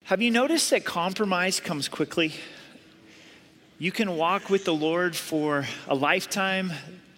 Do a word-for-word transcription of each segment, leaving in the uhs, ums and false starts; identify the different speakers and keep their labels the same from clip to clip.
Speaker 1: Have you noticed that compromise comes quickly? You can walk with the Lord for a lifetime,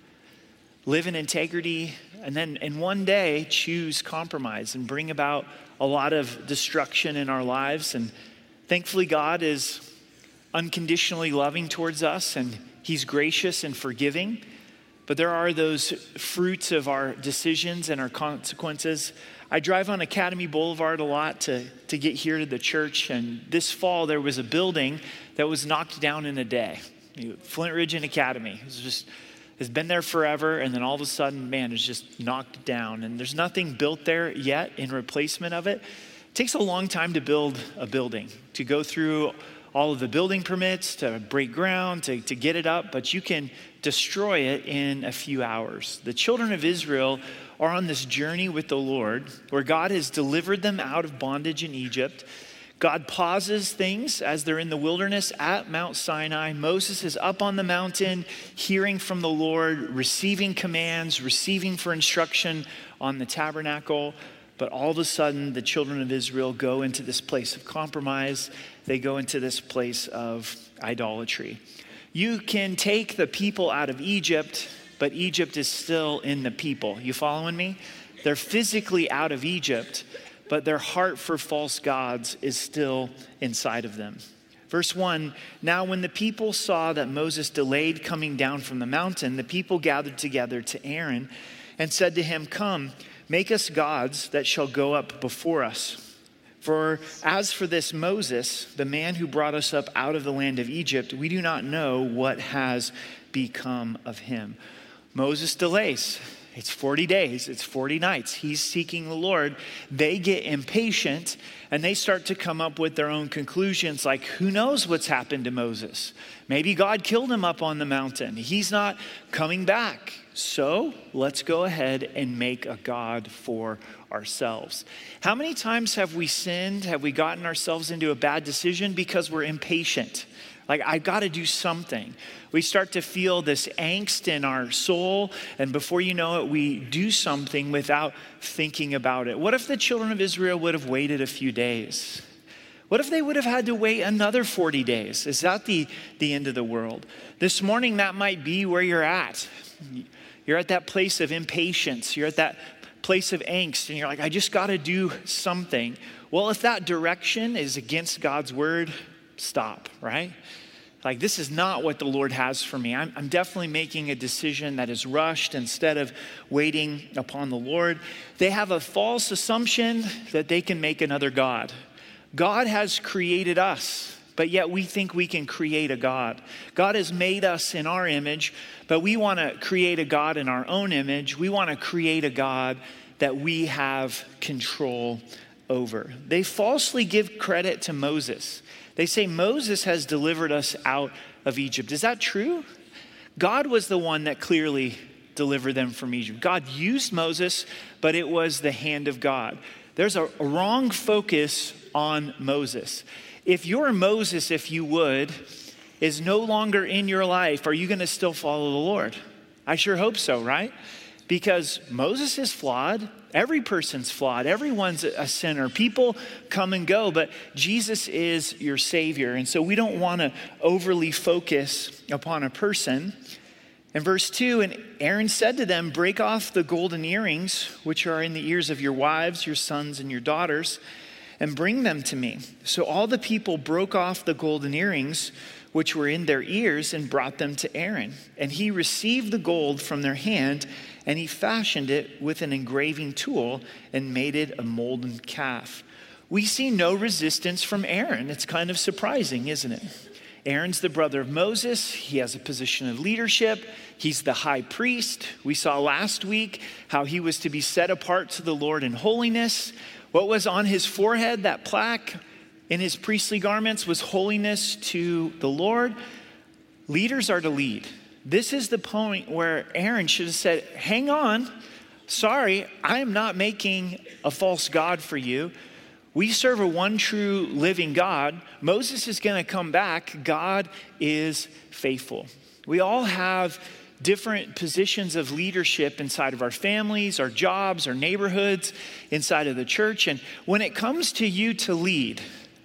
Speaker 1: live in integrity, and then in one day choose compromise and bring about a lot of destruction in our lives. And thankfully, God is unconditionally loving towards us, and he's gracious and forgiving. But there are those fruits of our decisions and our consequences. I drive on Academy Boulevard a lot to, to get here to the church. And this fall, there was a building that was knocked down in a day. Flint Ridge and Academy. It's just, it's been there forever. And then all of a sudden, man, it's just knocked down. And there's nothing built there yet in replacement of it. It takes a long time to build a building, to go through all of the building permits, to break ground, to, to get it up, but you can destroy it in a few hours. The children of Israel are on this journey with the Lord where God has delivered them out of bondage in Egypt. God pauses things as they're in the wilderness at Mount Sinai. Moses is up on the mountain, hearing from the Lord, receiving commands, receiving for instruction on the tabernacle. But all of a sudden, the children of Israel go into this place of compromise. They go into this place of idolatry. You can take the people out of Egypt, but Egypt is still in the people. You following me? They're physically out of Egypt, but their heart for false gods is still inside of them. Verse one, now when the people saw that Moses delayed coming down from the mountain, the people gathered together to Aaron and said to him, come, make us gods that shall go up before us. For as for this Moses, the man who brought us up out of the land of Egypt, we do not know what has become of him. Moses delays. It's forty days, it's forty nights. He's seeking the Lord. They get impatient and they start to come up with their own conclusions like, who knows what's happened to Moses? Maybe God killed him up on the mountain. He's not coming back. So let's go ahead and make a God for ourselves. How many times have we sinned? Have we gotten ourselves into a bad decision because we're impatient? Like, I've got to do something. We start to feel this angst in our soul, and before you know it, we do something without thinking about it. What if the children of Israel would have waited a few days? What if they would have had to wait another forty days? Is that the, the end of the world? This morning, that might be where you're at. You're at that place of impatience. You're at that place of angst, and you're like, I just got to do something. Well, if that direction is against God's word, stop, right? Like, this is not what the Lord has for me. I'm, I'm definitely making a decision that is rushed instead of waiting upon the Lord. They have a false assumption that they can make another God. God has created us, but yet we think we can create a God. God has made us in our image, but we want to create a God in our own image. We want to create a God that we have control over. They falsely give credit to Moses. They say Moses has delivered us out of Egypt. Is that true? God was the one that clearly delivered them from Egypt. God used Moses, but it was the hand of God. There's a wrong focus on Moses. If your Moses, if you would, is no longer in your life, are you going to still follow the Lord? I sure hope so, right? Because Moses is flawed. Every person's flawed. Everyone's a sinner. People come and go, but Jesus is your Savior. And so we don't want to overly focus upon a person. In verse two, and Aaron said to them, break off the golden earrings, which are in the ears of your wives, your sons, and your daughters, and bring them to me. So all the people broke off the golden earrings, which were in their ears, and brought them to Aaron. And he received the gold from their hand, and he fashioned it with an engraving tool and made it a molten calf. We see no resistance from Aaron. It's kind of surprising, isn't it? Aaron's the brother of Moses. He has a position of leadership. He's the high priest. We saw last week how he was to be set apart to the Lord in holiness. What was on his forehead, that plaque in his priestly garments, was holiness to the Lord. Leaders are to lead. This is the point where Aaron should have said, hang on, sorry, I am not making a false god for you. We serve a one true living God. Moses is going to come back. God is faithful. We all have different positions of leadership inside of our families, our jobs, our neighborhoods, inside of the church. And when it comes to you to lead,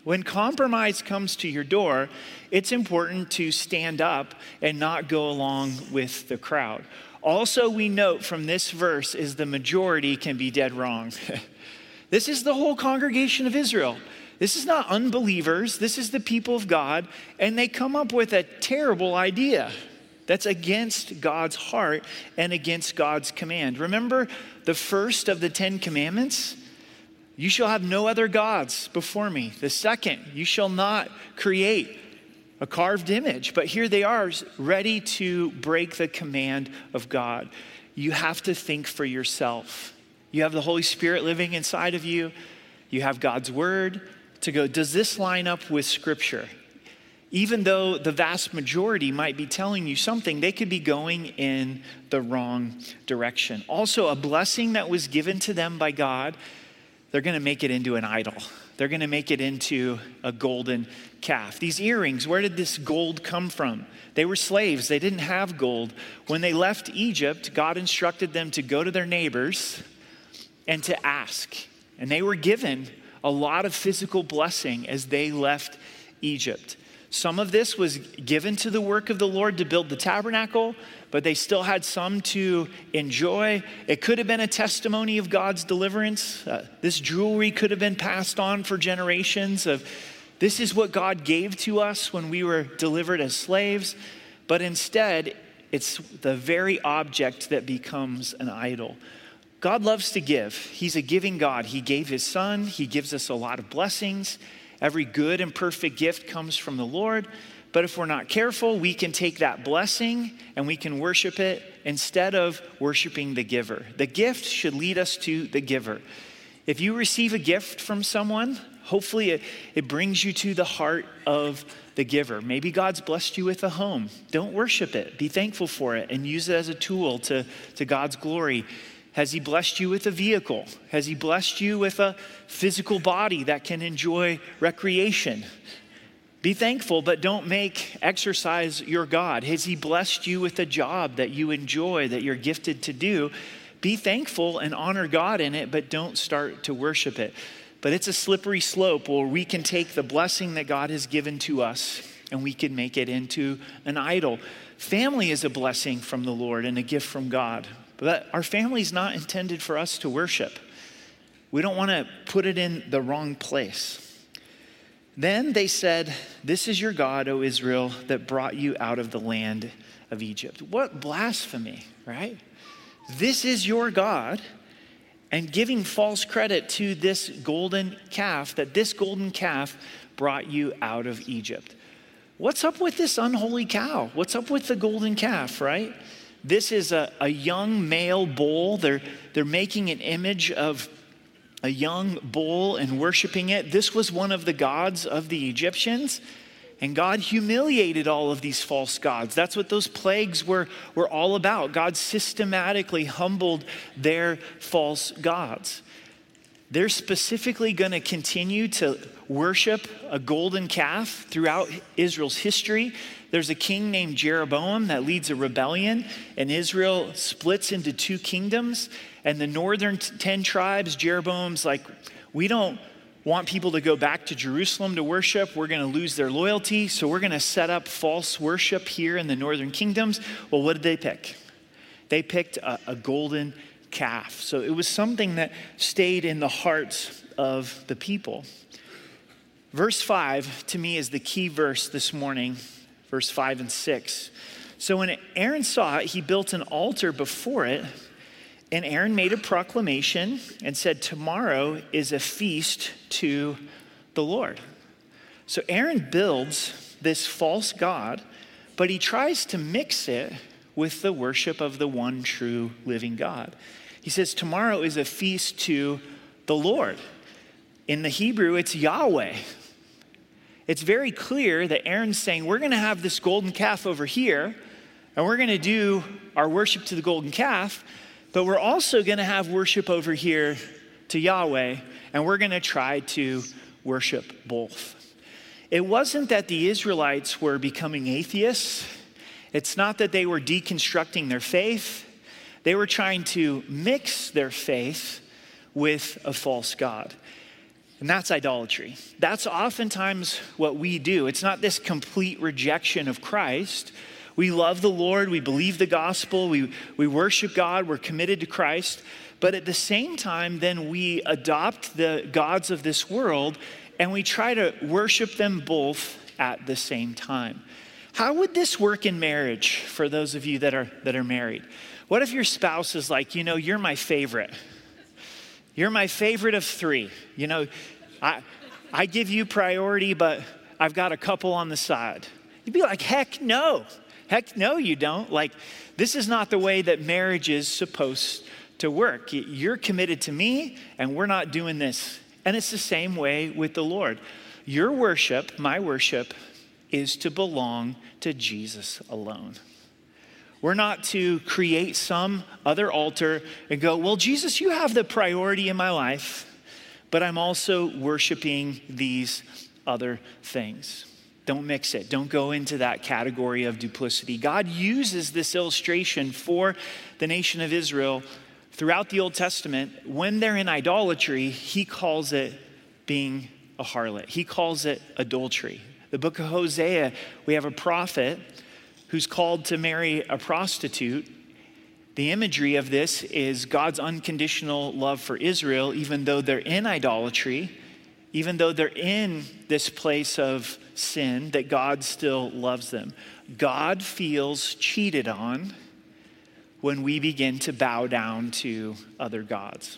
Speaker 1: When compromise comes to your door, it's important to stand up and not go along with the crowd. Also, we note from this verse is the majority can be dead wrong. This is the whole congregation of Israel. This is not unbelievers. This is the people of God. And they come up with a terrible idea that's against God's heart and against God's command. Remember the first of the Ten Commandments? You shall have no other gods before me. The second, you shall not create a carved image. But here they are, ready to break the command of God. You have to think for yourself. You have the Holy Spirit living inside of you. You have God's word to go, does this line up with Scripture? Even though the vast majority might be telling you something, they could be going in the wrong direction. Also, a blessing that was given to them by God, they're going to make it into an idol. They're going to make it into a golden calf. These earrings, where did this gold come from? They were slaves. They didn't have gold. When they left Egypt, God instructed them to go to their neighbors and to ask. And they were given a lot of physical blessing as they left Egypt. Some of this was given to the work of the Lord to build the tabernacle, but they still had some to enjoy. It could have been a testimony of God's deliverance. Uh, this jewelry could have been passed on for generations of this is what God gave to us when we were delivered as slaves. But instead, it's the very object that becomes an idol. God loves to give. He's a giving God. He gave his son. He gives us a lot of blessings. Every good and perfect gift comes from the Lord. But if we're not careful, we can take that blessing and we can worship it instead of worshiping the giver. The gift should lead us to the giver. If you receive a gift from someone, hopefully it, it brings you to the heart of the giver. Maybe God's blessed you with a home. Don't worship it. Be thankful for it and use it as a tool to, to God's glory. Has he blessed you with a vehicle? Has he blessed you with a physical body that can enjoy recreation? Be thankful, but don't make exercise your God. Has he blessed you with a job that you enjoy, that you're gifted to do? Be thankful and honor God in it, but don't start to worship it. But it's a slippery slope where we can take the blessing that God has given to us and we can make it into an idol. Family is a blessing from the Lord and a gift from God. But our family is not intended for us to worship. We don't want to put it in the wrong place. Then they said, "This is your God, O Israel, that brought you out of the land of Egypt." What blasphemy, right? This is your God, and giving false credit to this golden calf, that this golden calf brought you out of Egypt. What's up with this unholy cow? What's up with the golden calf, right? This is a, a young male bull. They're, they're making an image of a young bull and worshiping it. This was one of the gods of the Egyptians. And God humiliated all of these false gods. That's what those plagues were, were all about. God systematically humbled their false gods. They're specifically going to continue to worship a golden calf throughout Israel's history. There's a king named Jeroboam that leads a rebellion, and Israel splits into two kingdoms. And the northern ten tribes, Jeroboam's like, we don't want people to go back to Jerusalem to worship. We're going to lose their loyalty, so we're going to set up false worship here in the northern kingdoms. Well, what did they pick? They picked a, a golden calf. So it was something that stayed in the hearts of the people. Verse five, to me, is the key verse this morning. Verse five and six. So when Aaron saw it, he built an altar before it, and Aaron made a proclamation and said, "Tomorrow is a feast to the Lord." So Aaron builds this false god, but he tries to mix it with the worship of the one true living God. He says, tomorrow is a feast to the Lord. In the Hebrew, it's Yahweh. It's very clear that Aaron's saying, we're going to have this golden calf over here, and we're going to do our worship to the golden calf, but we're also going to have worship over here to Yahweh, and we're going to try to worship both. It wasn't that the Israelites were becoming atheists. It's not that they were deconstructing their faith. They were trying to mix their faith with a false god. And that's idolatry. That's oftentimes what we do. It's not this complete rejection of Christ. We love the Lord, we believe the gospel, we, we worship God, we're committed to Christ. But at the same time, then we adopt the gods of this world and we try to worship them both at the same time. How would this work in marriage for those of you that are that are married? What if your spouse is like, you know, you're my favorite. You're my favorite of three. You know, I I give you priority, but I've got a couple on the side. You'd be like, heck no. Heck no, you don't. Like, this is not the way that marriage is supposed to work. You're committed to me, and we're not doing this. And it's the same way with the Lord. Your worship, my worship, is to belong to Jesus alone. We're not to create some other altar and go, well, Jesus, you have the priority in my life, but I'm also worshiping these other things. Don't mix it. Don't go into that category of duplicity. God uses this illustration for the nation of Israel throughout the Old Testament. When they're in idolatry, he calls it being a harlot. He calls it adultery. The book of Hosea, we have a prophet who's called to marry a prostitute. The imagery of this is God's unconditional love for Israel, even though they're in idolatry, even though they're in this place of sin, that God still loves them. God feels cheated on when we begin to bow down to other gods.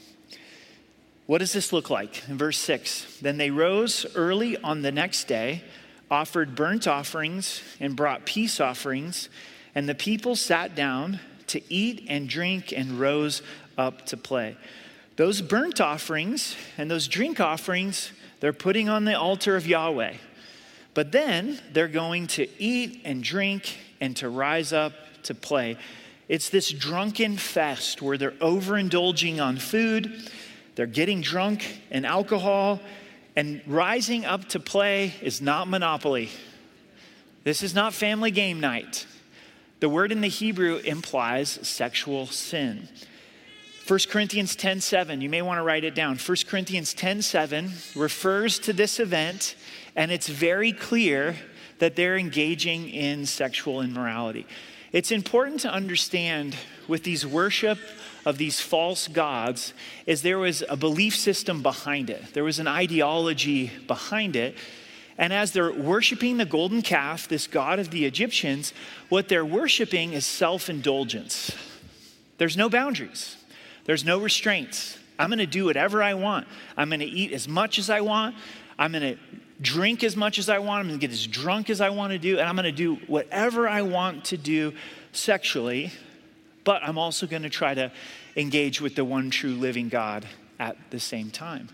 Speaker 1: What does this look like? In verse six, then they rose early on the next day, offered burnt offerings and brought peace offerings, and the people sat down to eat and drink and rose up to play. Those burnt offerings and those drink offerings, they're putting on the altar of Yahweh. But then they're going to eat and drink and to rise up to play. It's this drunken fest where they're overindulging on food, they're getting drunk in alcohol, and rising up to play is not Monopoly. This is not family game night. The word in the Hebrew implies sexual sin. First Corinthians ten seven, you may want to write it down. First Corinthians ten seven refers to this event, and it's very clear that they're engaging in sexual immorality. It's important to understand with these worship of these false gods is there was a belief system behind it. There was an ideology behind it. And as they're worshiping the golden calf, this god of the Egyptians, what they're worshiping is self-indulgence. There's no boundaries. There's no restraints. I'm going to do whatever I want. I'm going to eat as much as I want. I'm going to drink as much as I want. I'm going to get as drunk as I want to do. And I'm going to do whatever I want to do sexually. But I'm also going to try to engage with the one true living God at the same time.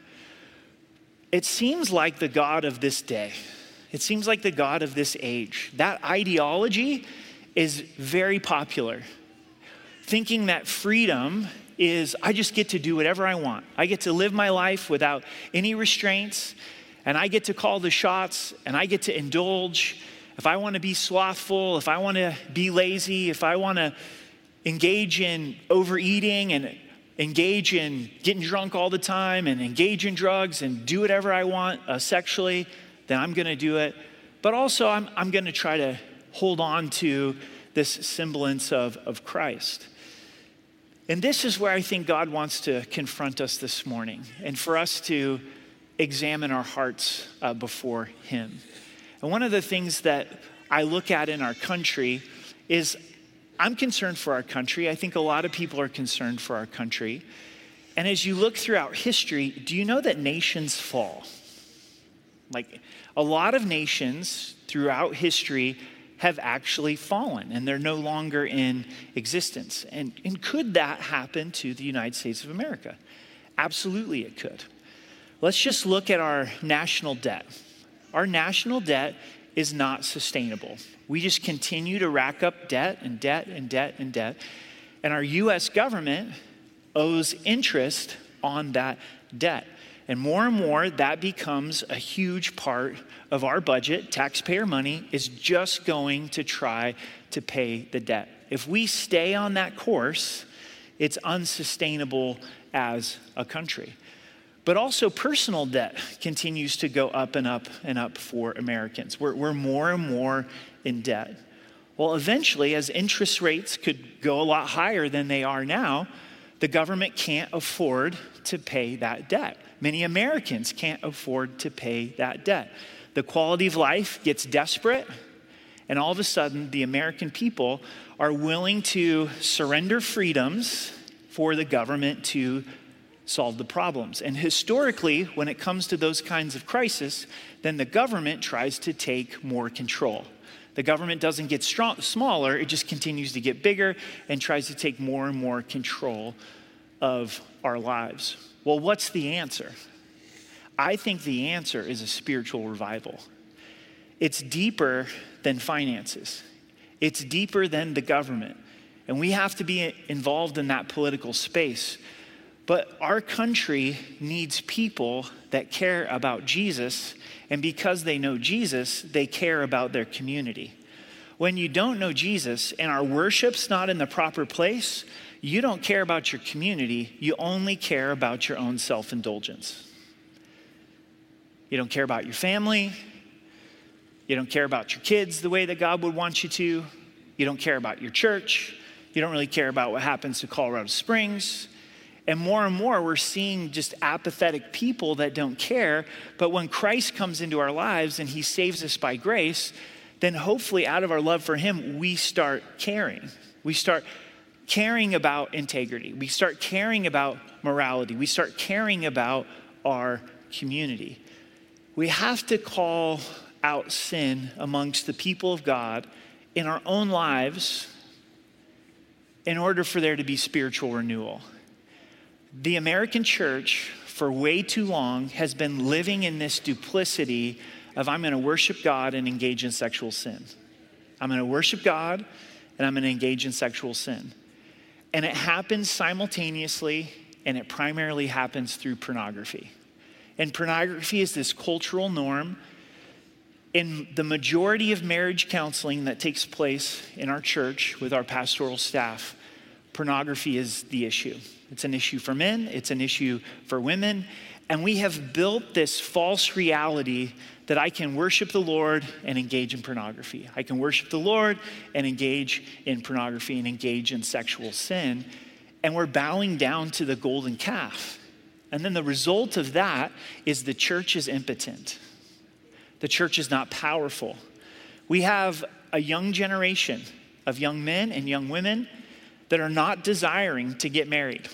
Speaker 1: It seems like the God of this day. It seems like the God of this age. That ideology is very popular. Thinking that freedom is, I just get to do whatever I want. I get to live my life without any restraints, and I get to call the shots, and I get to indulge. If I want to be slothful, if I want to be lazy, if I want to engage in overeating and engage in getting drunk all the time and engage in drugs and do whatever I want uh, sexually, then I'm going to do it. But also I'm, I'm going to try to hold on to this semblance of, of Christ. And this is where I think God wants to confront us this morning and for us to examine our hearts uh, before him. And one of the things that I look at in our country is I'm concerned for our country. I think a lot of people are concerned for our country. And as you look throughout history, do you know that nations fall? Like a lot of nations throughout history have actually fallen and they're no longer in existence. And, and could that happen to the United States of America? Absolutely it could. Let's just look at our national debt. Our national debt is not sustainable. We just continue to rack up debt and debt and debt and debt. And our U S government owes interest on that debt. And more and more, that becomes a huge part of our budget. Taxpayer money is just going to try to pay the debt. If we stay on that course, it's unsustainable as a country. But also personal debt continues to go up and up and up for Americans. We're, we're more and more in debt. Well, eventually, as interest rates could go a lot higher than they are now, the government can't afford to pay that debt. Many Americans can't afford to pay that debt. The quality of life gets desperate, and all of a sudden, the American people are willing to surrender freedoms for the government to solve the problems. And historically, when it comes to those kinds of crises, then the government tries to take more control. The government doesn't get strong, smaller, it just continues to get bigger and tries to take more and more control of our lives. Well, what's the answer? I think the answer is a spiritual revival. It's deeper than finances. It's deeper than the government. And we have to be involved in that political space. But our country needs people that care about Jesus, and because they know Jesus, they care about their community. When you don't know Jesus and our worship's not in the proper place, you don't care about your community, you only care about your own self-indulgence. You don't care about your family, you don't care about your kids the way that God would want you to, you don't care about your church, you don't really care about what happens to Colorado Springs. And more and more, we're seeing just apathetic people that don't care. But when Christ comes into our lives and he saves us by grace, then hopefully out of our love for him, we start caring. We start caring about integrity. We start caring about morality. We start caring about our community. We have to call out sin amongst the people of God in our own lives in order for there to be spiritual renewal. The American church, for way too long, has been living in this duplicity of I'm going to worship God and engage in sexual sin. I'm going to worship God and I'm going to engage in sexual sin. And it happens simultaneously, and it primarily happens through pornography. And pornography is this cultural norm. In the majority of marriage counseling that takes place in our church with our pastoral staff, pornography is the issue. It's an issue for men, it's an issue for women, and we have built this false reality that I can worship the Lord and engage in pornography. I can worship the Lord and engage in pornography and engage in sexual sin, and we're bowing down to the golden calf. And then the result of that is the church is impotent. The church is not powerful. We have a young generation of young men and young women that are not desiring to get married.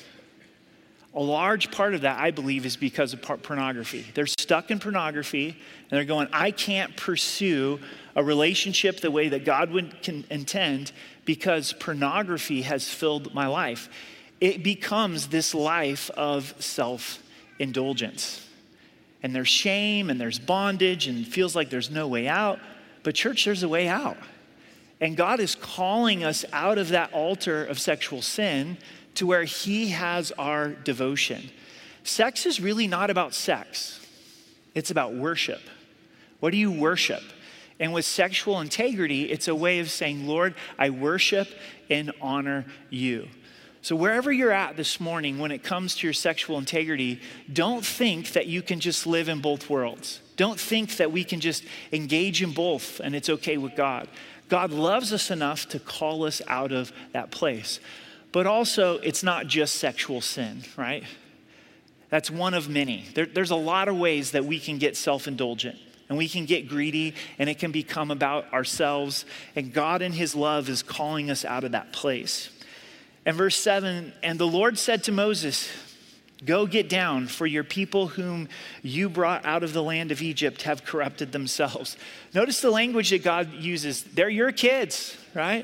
Speaker 1: A large part of that, I believe, is because of pornography. They're stuck in pornography, and they're going, I can't pursue a relationship the way that God would can intend because pornography has filled my life. It becomes this life of self-indulgence. And there's shame, and there's bondage, and it feels like there's no way out. But church, there's a way out. And God is calling us out of that altar of sexual sin to where he has our devotion. Sex is really not about sex. It's about worship. What do you worship? And with sexual integrity, it's a way of saying, Lord, I worship and honor you. So wherever you're at this morning, when it comes to your sexual integrity, don't think that you can just live in both worlds. Don't think that we can just engage in both and it's okay with God. God loves us enough to call us out of that place. But also, it's not just sexual sin, right? That's one of many. There, there's a lot of ways that we can get self-indulgent and we can get greedy and it can become about ourselves. And God in his love is calling us out of that place. And verse seven, and the Lord said to Moses, go get down, for your people whom you brought out of the land of Egypt have corrupted themselves. Notice the language that God uses. They're your kids, right?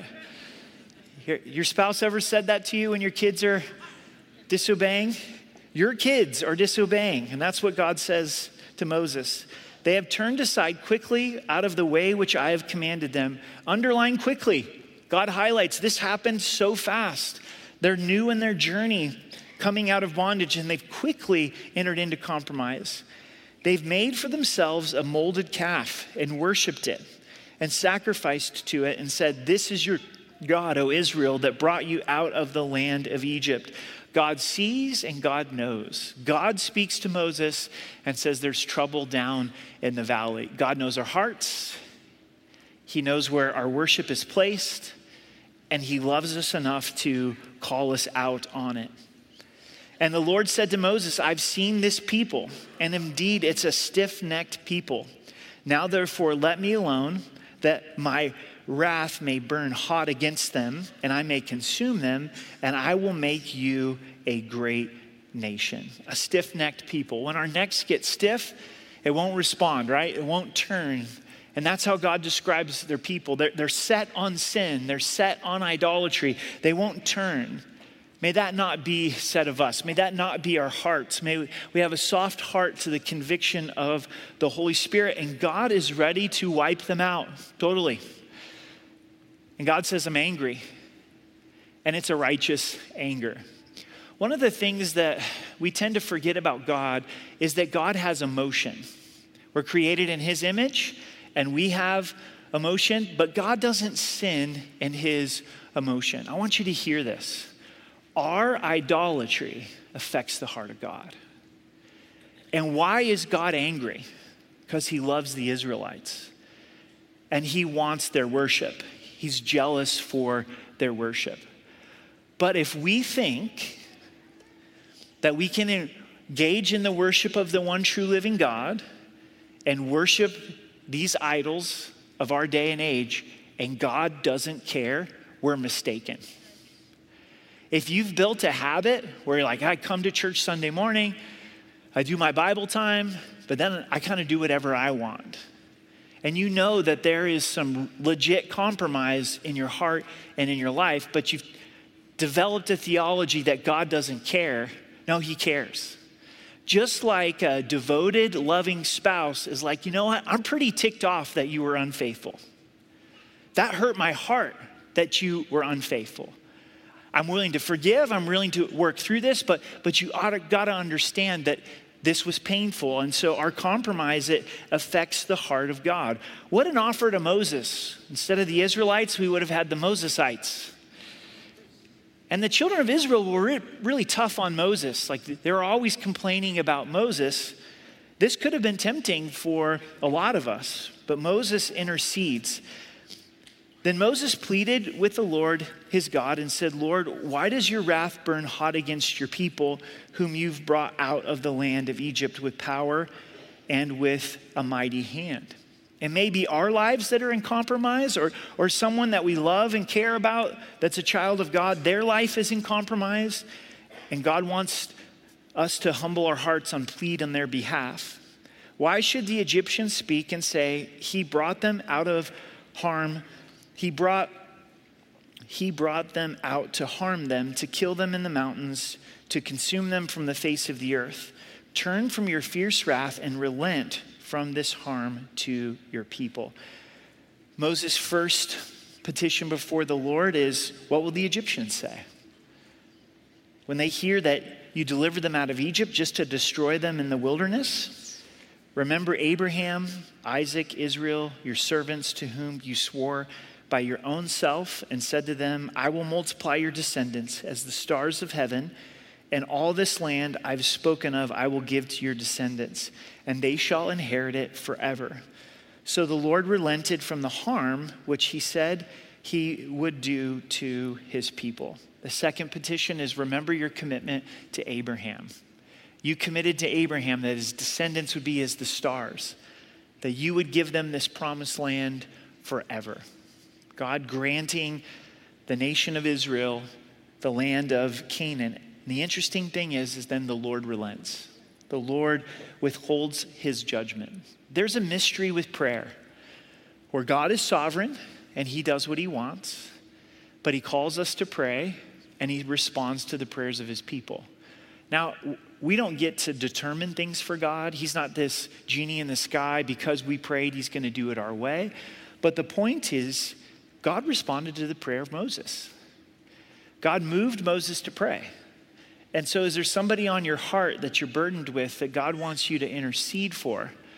Speaker 1: Your, your spouse ever said that to you when your kids are disobeying? Your kids are disobeying, and that's what God says to Moses. They have turned aside quickly out of the way which I have commanded them. Underline quickly. God highlights this happened so fast. They're new in their journey coming out of bondage, and they've quickly entered into compromise. They've made for themselves a molded calf and worshiped it and sacrificed to it and said, this is your God, O Israel, that brought you out of the land of Egypt. God sees and God knows. God speaks to Moses and says there's trouble down in the valley. God knows our hearts. He knows where our worship is placed, and he loves us enough to call us out on it. And the Lord said to Moses, I've seen this people, and indeed it's a stiff-necked people. Now therefore let me alone, that my wrath may burn hot against them, and I may consume them, and I will make you a great nation. A stiff-necked people. When our necks get stiff, it won't respond, right? It won't turn. And that's how God describes their people. They're, they're set on sin. They're set on idolatry. They won't turn. May that not be said of us. May that not be our hearts. May we have a soft heart to the conviction of the Holy Spirit, and God is ready to wipe them out, totally. And God says, I'm angry, and it's a righteous anger. One of the things that we tend to forget about God is that God has emotion. We're created in his image, and we have emotion, but God doesn't sin in his emotion. I want you to hear this. Our idolatry affects the heart of God. And why is God angry? Because he loves the Israelites, and he wants their worship. He's jealous for their worship. But if we think that we can engage in the worship of the one true living God and worship these idols of our day and age, and God doesn't care, we're mistaken. If you've built a habit where you're like, I come to church Sunday morning, I do my Bible time, but then I kind of do whatever I want. And you know that there is some legit compromise in your heart and in your life, but you've developed a theology that God doesn't care. No, he cares. Just like a devoted, loving spouse is like, you know what? I'm pretty ticked off that you were unfaithful. That hurt my heart that you were unfaithful. I'm willing to forgive. I'm willing to work through this, but but you ought to, gotta understand that this was painful. And so our compromise, it affects the heart of God. What an offer to Moses. Instead of the Israelites, we would have had the Mosesites. And the children of Israel were re- really tough on Moses. Like they were always complaining about Moses. This could have been tempting for a lot of us, but Moses intercedes. Then Moses pleaded with the Lord his God and said, Lord, why does your wrath burn hot against your people whom you've brought out of the land of Egypt with power and with a mighty hand? It may be our lives that are in compromise, or, or someone that we love and care about that's a child of God, their life is in compromise, and God wants us to humble our hearts and plead on their behalf. Why should the Egyptians speak and say, he brought them out of harm, he brought, he brought them out to harm them, to kill them in the mountains, to consume them from the face of the earth? Turn from your fierce wrath and relent from this harm to your people. Moses' first petition before the Lord is, what will the Egyptians say? When they hear that you delivered them out of Egypt just to destroy them in the wilderness, remember Abraham, Isaac, Israel, your servants to whom you swore by your own self and said to them, I will multiply your descendants as the stars of heaven, and all this land I've spoken of I will give to your descendants, and they shall inherit it forever. So the Lord relented from the harm which he said he would do to his people. The second petition is, remember your commitment to Abraham. You committed to Abraham that his descendants would be as the stars, that you would give them this promised land forever. God granting the nation of Israel the land of Canaan. And the interesting thing is, is then the Lord relents. The Lord withholds his judgment. There's a mystery with prayer where God is sovereign and he does what he wants, but he calls us to pray and he responds to the prayers of his people. Now, we don't get to determine things for God. He's not this genie in the sky. Because we prayed, he's going to do it our way. But the point is, God responded to the prayer of Moses. God moved Moses to pray. And so is there somebody on your heart that you're burdened with that God wants you to intercede for?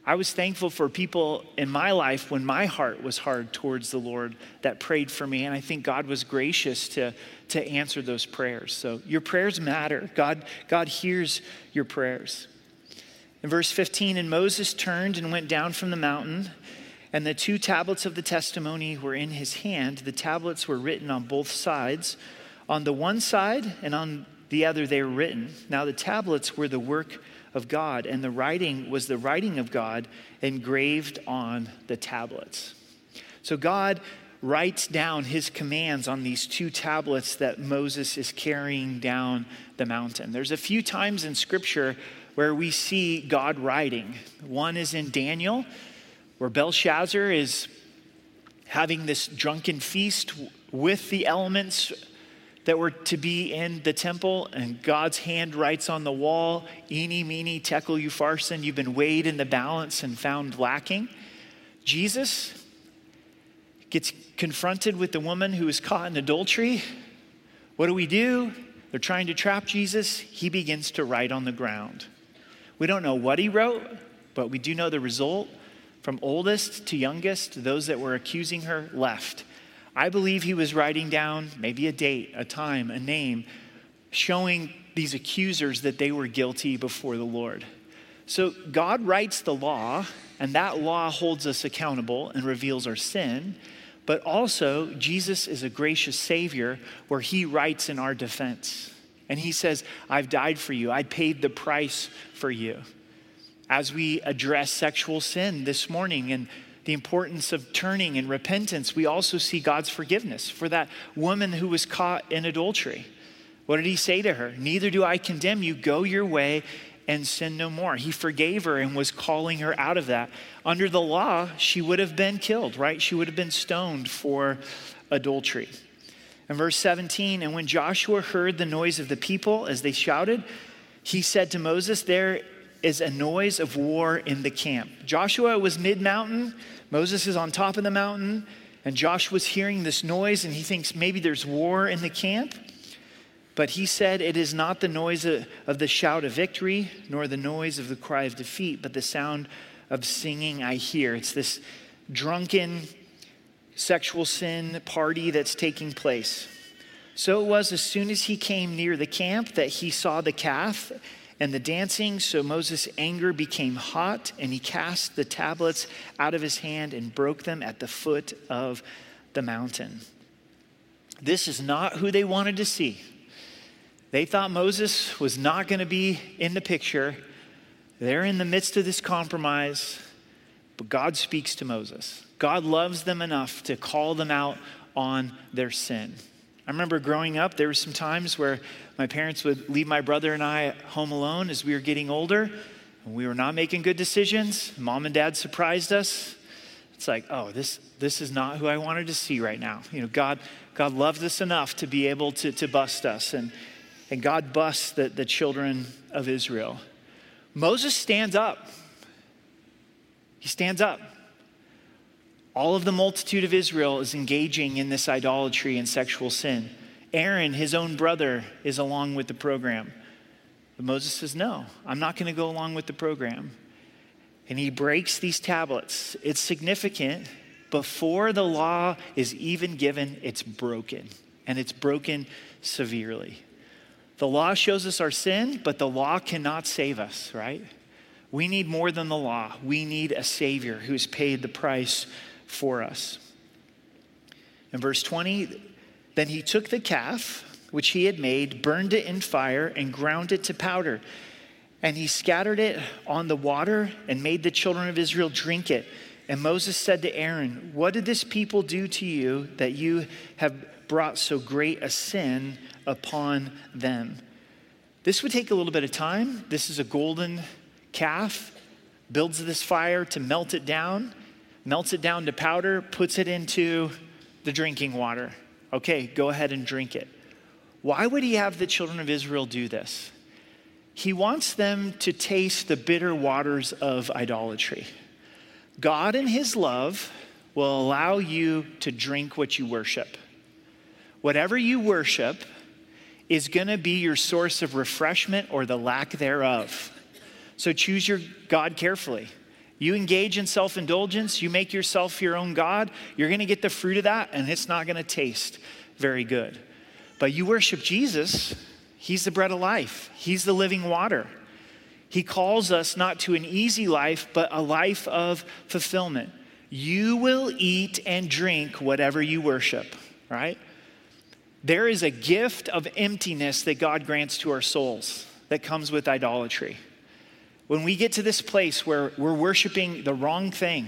Speaker 1: I was thankful for people in my life when my heart was hard towards the Lord that prayed for me. And I think God was gracious to, to answer those prayers. So your prayers matter. God, God hears your prayers. In verse fifteen, and Moses turned and went down from the mountain, and the two tablets of the testimony were in his hand. The tablets were written on both sides. On the one side and on the other they were written. Now the tablets were the work of God, and the writing was the writing of God engraved on the tablets. So God writes down his commands on these two tablets that Moses is carrying down the mountain. There's a few times in Scripture where we see God writing. One is in Daniel, where Belshazzar is having this drunken feast with the elements that were to be in the temple, and God's hand writes on the wall, "Eeny, meeny, tekel, upharsin, you've been weighed in the balance and found lacking." Jesus gets confronted with the woman who is caught in adultery. What do we do? They're trying to trap Jesus. He begins to write on the ground. We don't know what he wrote, but we do know the result. From oldest to youngest, those that were accusing her left. I believe he was writing down maybe a date, a time, a name, showing these accusers that they were guilty before the Lord. So God writes the law, and that law holds us accountable and reveals our sin. But also, Jesus is a gracious Savior where he writes in our defense. And he says, I've died for you. I paid the price for you. As we address sexual sin this morning and the importance of turning and repentance, we also see God's forgiveness for that woman who was caught in adultery. What did he say to her? Neither do I condemn you. Go your way and sin no more. He forgave her and was calling her out of that. Under the law, she would have been killed, right? She would have been stoned for adultery. In verse seventeen, and when Joshua heard the noise of the people as they shouted, he said to Moses, there is a noise of war in the camp. Joshua was mid-mountain. Moses is on top of the mountain. And Joshua's hearing this noise and he thinks maybe there's war in the camp. But he said, it is not the noise of, of the shout of victory, nor the noise of the cry of defeat, but the sound of singing I hear. It's this drunken sexual sin party that's taking place. So it was as soon as he came near the camp that he saw the calf and the dancing. So Moses' anger became hot, and he cast the tablets out of his hand and broke them at the foot of the mountain. This is not who they wanted to see. They thought Moses was not going to be in the picture. They're in the midst of this compromise, but God speaks to Moses. God loves them enough to call them out on their sin. I remember growing up, there were some times where my parents would leave my brother and I home alone as we were getting older, and we were not making good decisions. Mom and dad surprised us. It's like, oh, this this is not who I wanted to see right now. You know, God God loved us enough to be able to, to bust us, and, and God busts the, the children of Israel. Moses stands up. He stands up. All of the multitude of Israel is engaging in this idolatry and sexual sin. Aaron, his own brother, is along with the program. But Moses says, no, I'm not going to go along with the program. And he breaks these tablets. It's significant. Before the law is even given, it's broken. And it's broken severely. The law shows us our sin, but the law cannot save us, right? We need more than the law. We need a Savior who's paid the price for us. In verse twenty, then he took the calf which he had made, burned it in fire, and ground it to powder. And he scattered it on the water and made the children of Israel drink it. And Moses said to Aaron, what did this people do to you that you have brought so great a sin upon them? This would take a little bit of time. This is a golden calf, builds this fire to melt it down, melts it down to powder, puts it into the drinking water. Okay, go ahead and drink it. Why would he have the children of Israel do this? He wants them to taste the bitter waters of idolatry. God in his love will allow you to drink what you worship. Whatever you worship is going to be your source of refreshment or the lack thereof. So choose your God carefully. You engage in self-indulgence, you make yourself your own God, you're gonna get the fruit of that, and it's not gonna taste very good. But you worship Jesus, he's the bread of life. He's the living water. He calls us not to an easy life, but a life of fulfillment. You will eat and drink whatever you worship, right? There is a gift of emptiness that God grants to our souls that comes with idolatry. When we get to this place where we're worshiping the wrong thing,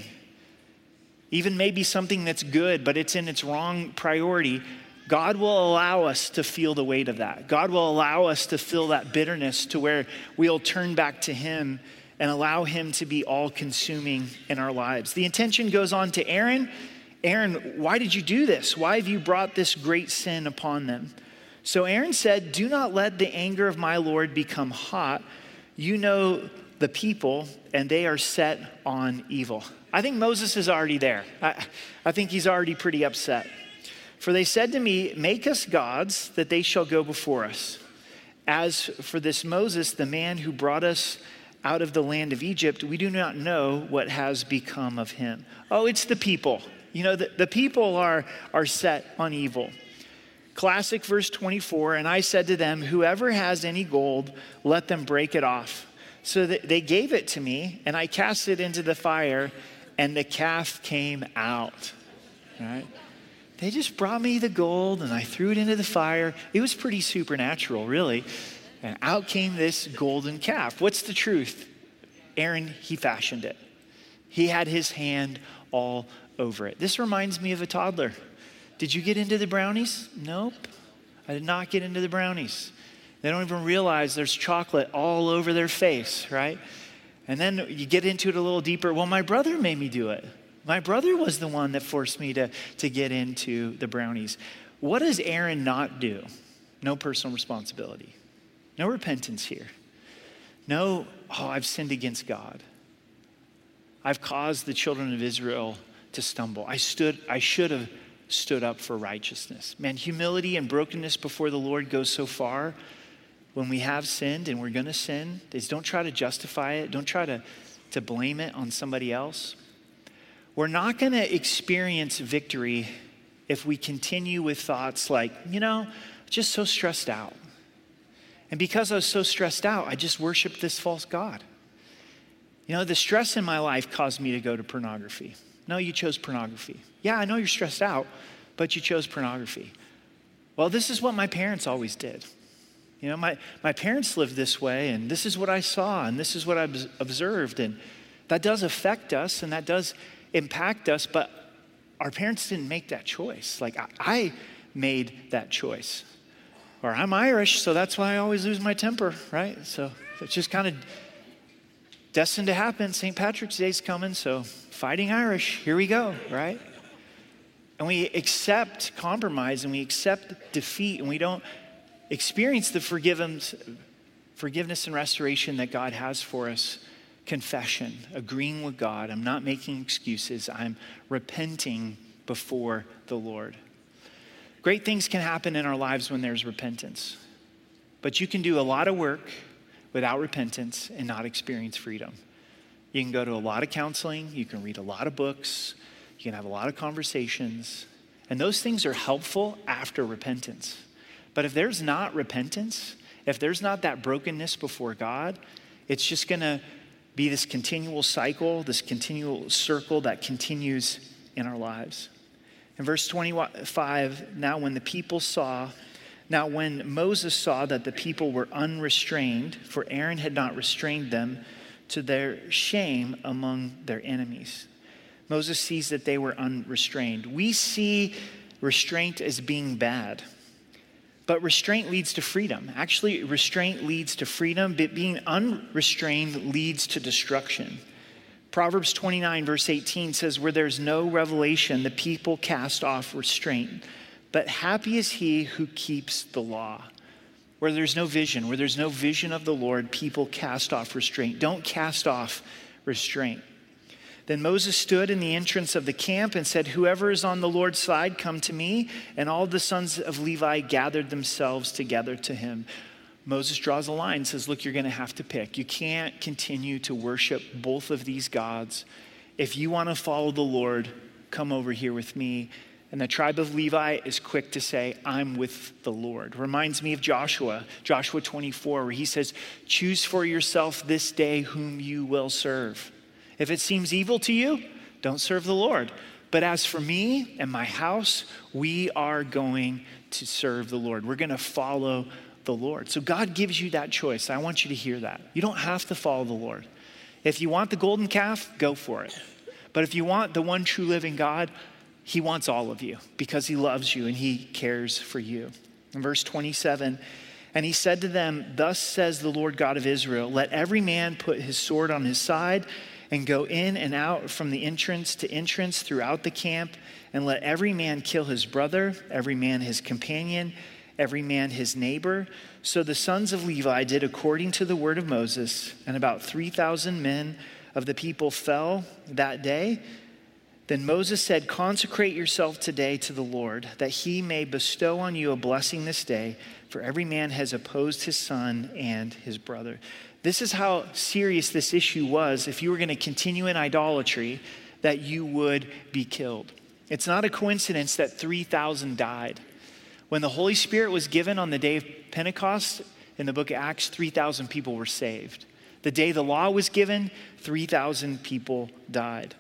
Speaker 1: even maybe something that's good, but it's in its wrong priority, God will allow us to feel the weight of that. God will allow us to feel that bitterness to where we'll turn back to him and allow him to be all-consuming in our lives. The intention goes on to Aaron. Aaron, why did you do this? Why have you brought this great sin upon them? So Aaron said, do not let the anger of my Lord become hot. You know the people, and they are set on evil. I think Moses is already there. I, I think he's already pretty upset. For they said to me, make us gods that they shall go before us. As for this Moses, the man who brought us out of the land of Egypt, we do not know what has become of him. Oh, it's the people. You know, the, the people are, are set on evil. Classic verse twenty-four, and I said to them, whoever has any gold, let them break it off. So they gave it to me, and I cast it into the fire, and the calf came out. All right? They just brought me the gold and I threw it into the fire. It was pretty supernatural, really. And out came this golden calf. What's the truth? Aaron, he fashioned it. He had his hand all over it. This reminds me of a toddler. Did you get into the brownies? Nope. I did not get into the brownies. They don't even realize there's chocolate all over their face, right? And then you get into it a little deeper. Well, my brother made me do it. My brother was the one that forced me to, to get into the brownies. What does Aaron not do? No personal responsibility. No repentance here. No, oh, I've sinned against God. I've caused the children of Israel to stumble. I stood, I should have stood up for righteousness. Man, humility and brokenness before the Lord goes so far when we have sinned, and we're gonna sin, is don't try to justify it. Don't try to, to blame it on somebody else. We're not gonna experience victory if we continue with thoughts like, you know, just so stressed out. And because I was so stressed out, I just worshiped this false god. You know, the stress in my life caused me to go to pornography. No, you chose pornography. Yeah, I know you're stressed out, but you chose pornography. Well, this is what my parents always did. You know, my, my parents lived this way, and this is what I saw, and this is what I observed, and that does affect us, and that does impact us, but our parents didn't make that choice. Like, I, I made that choice. Or I'm Irish, so that's why I always lose my temper, right? So it's just kind of destined to happen. Saint Patrick's Day's coming, so fighting Irish, here we go, right? And we accept compromise, and we accept defeat, and we don't experience the forgiveness, forgiveness and restoration that God has for us. Confession, agreeing with God. I'm not making excuses. I'm repenting before the Lord. Great things can happen in our lives when there's repentance. But you can do a lot of work without repentance and not experience freedom. You can go to a lot of counseling. You can read a lot of books. You can have a lot of conversations. And those things are helpful after repentance. But if there's not repentance, if there's not that brokenness before God, it's just going to be this continual cycle, this continual circle that continues in our lives. In verse twenty-five, now when the people saw, now when Moses saw that the people were unrestrained, for Aaron had not restrained them, to their shame among their enemies. Moses sees that they were unrestrained. We see restraint as being bad. But restraint leads to freedom. Actually, restraint leads to freedom, but being unrestrained leads to destruction. Proverbs twenty-nine, verse eighteen says, where there's no revelation, the people cast off restraint. But happy is he who keeps the law. Where there's no vision, where there's no vision of the Lord, people cast off restraint. Don't cast off restraint. Then Moses stood in the entrance of the camp and said, whoever is on the Lord's side, come to me. And all the sons of Levi gathered themselves together to him. Moses draws a line and says, look, you're going to have to pick. You can't continue to worship both of these gods. If you want to follow the Lord, come over here with me. And the tribe of Levi is quick to say, I'm with the Lord. Reminds me of Joshua, Joshua twenty-four, where he says, choose for yourself this day whom you will serve. If it seems evil to you, don't serve the Lord. But as for me and my house, we are going to serve the Lord. We're going to follow the Lord. So God gives you that choice. I want you to hear that. You don't have to follow the Lord. If you want the golden calf, go for it. But if you want the one true living God, he wants all of you because he loves you and he cares for you. In verse twenty-seven, and he said to them, thus says the Lord God of Israel, let every man put his sword on his side and go in and out from the entrance to entrance throughout the camp, and let every man kill his brother, every man his companion, every man his neighbor. So the sons of Levi did according to the word of Moses, and about three thousand men of the people fell that day. Then Moses said, consecrate yourself today to the Lord, that he may bestow on you a blessing this day, for every man has opposed his son and his brother. This is how serious this issue was. If you were going to continue in idolatry, that you would be killed. It's not a coincidence that three thousand died. When the Holy Spirit was given on the day of Pentecost, in the book of Acts, three thousand people were saved. The day the law was given, three thousand people died.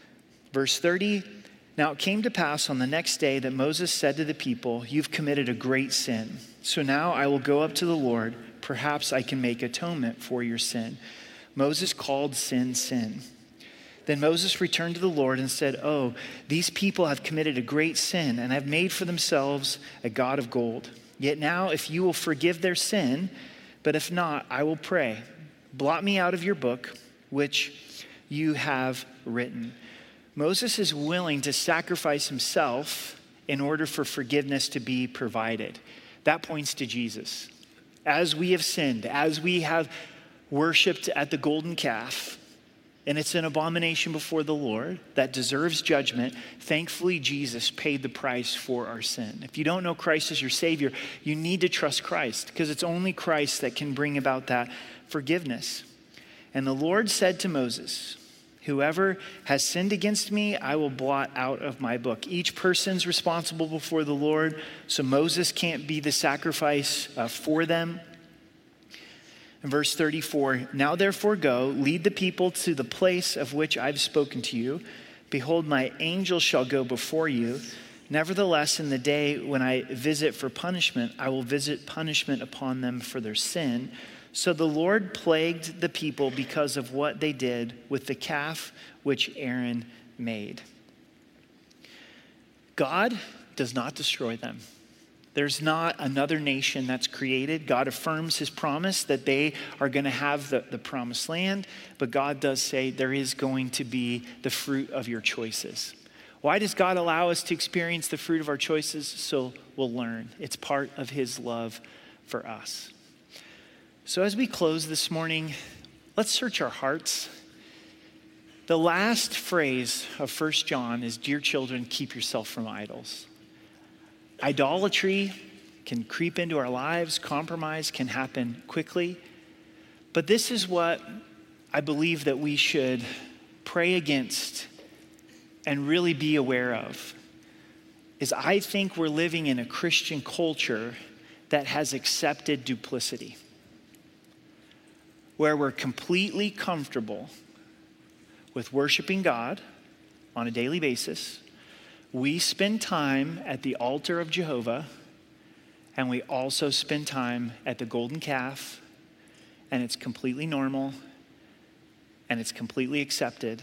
Speaker 1: Verse thirty, now it came to pass on the next day that Moses said to the people, you've committed a great sin. So now I will go up to the Lord. Perhaps I can make atonement for your sin. Moses called sin, sin. Then Moses returned to the Lord and said, oh, these people have committed a great sin and have made for themselves a god of gold. Yet now if you will forgive their sin, but if not, I will pray. Blot me out of your book, which you have written. Moses is willing to sacrifice himself in order for forgiveness to be provided. That points to Jesus. As we have sinned, as we have worshiped at the golden calf, and it's an abomination before the Lord that deserves judgment, thankfully Jesus paid the price for our sin. If you don't know Christ as your Savior, you need to trust Christ because it's only Christ that can bring about that forgiveness. And the Lord said to Moses, whoever has sinned against me, I will blot out of my book. Each person's responsible before the Lord, so Moses can't be the sacrifice uh, for them. In verse thirty-four, now therefore go, lead the people to the place of which I've spoken to you. Behold, my angel shall go before you. Nevertheless, in the day when I visit for punishment, I will visit punishment upon them for their sin. So the Lord plagued the people because of what they did with the calf which Aaron made. God does not destroy them. There's not another nation that's created. God affirms his promise that they are going to have the, the promised land, but God does say there is going to be the fruit of your choices. Why does God allow us to experience the fruit of our choices? So we'll learn. It's part of his love for us. So as we close this morning, let's search our hearts. The last phrase of First John is, dear children, keep yourself from idols. Idolatry can creep into our lives. Compromise can happen quickly. But this is what I believe that we should pray against and really be aware of. Is I think we're living in a Christian culture that has accepted duplicity, where we're completely comfortable with worshiping God on a daily basis. We spend time at the altar of Jehovah, and we also spend time at the golden calf, and it's completely normal, and it's completely accepted.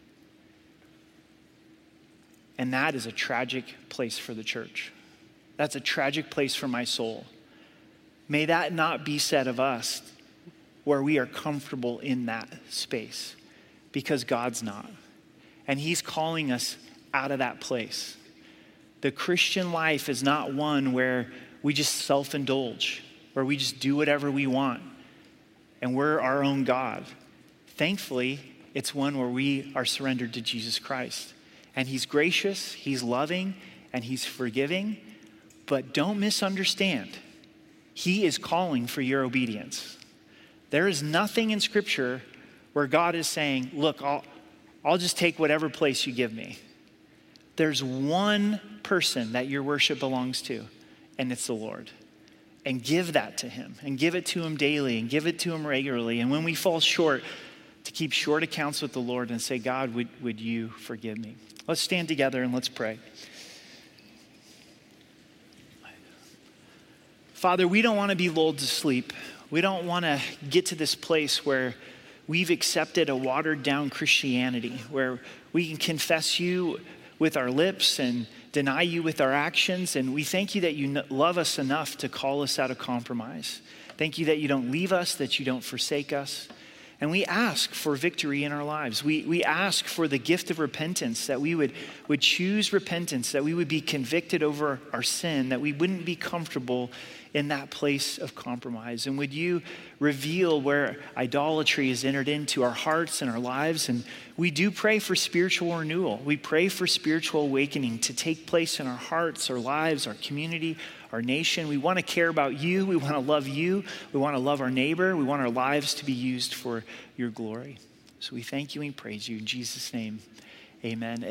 Speaker 1: And that is a tragic place for the church. That's a tragic place for my soul. May that not be said of us, where we are comfortable in that space, because God's not. And he's calling us out of that place. The Christian life is not one where we just self-indulge, where we just do whatever we want, and we're our own God. Thankfully, it's one where we are surrendered to Jesus Christ. And he's gracious, he's loving, and he's forgiving. But don't misunderstand. He is calling for your obedience. There is nothing in Scripture where God is saying, look, I'll, I'll just take whatever place you give me. There's one person that your worship belongs to, and it's the Lord. And give that to him, and give it to him daily, and give it to him regularly. And when we fall short, to keep short accounts with the Lord and say, God, would, would you forgive me? Let's stand together and let's pray. Father, we don't want to be lulled to sleep. We don't want to get to this place where we've accepted a watered down Christianity, where we can confess you with our lips and deny you with our actions. And we thank you that you love us enough to call us out of compromise. Thank you that you don't leave us, that you don't forsake us. And we ask for victory in our lives. We, we ask for the gift of repentance, that we would, would choose repentance, that we would be convicted over our sin, that we wouldn't be comfortable in that place of compromise. And would you reveal where idolatry is entered into our hearts and our lives? And we do pray for spiritual renewal. We pray for spiritual awakening to take place in our hearts, our lives, our community, our nation. We want to care about you. We want to love you. We want to love our neighbor. We want our lives to be used for your glory. So we thank you and praise you. In Jesus' name, amen.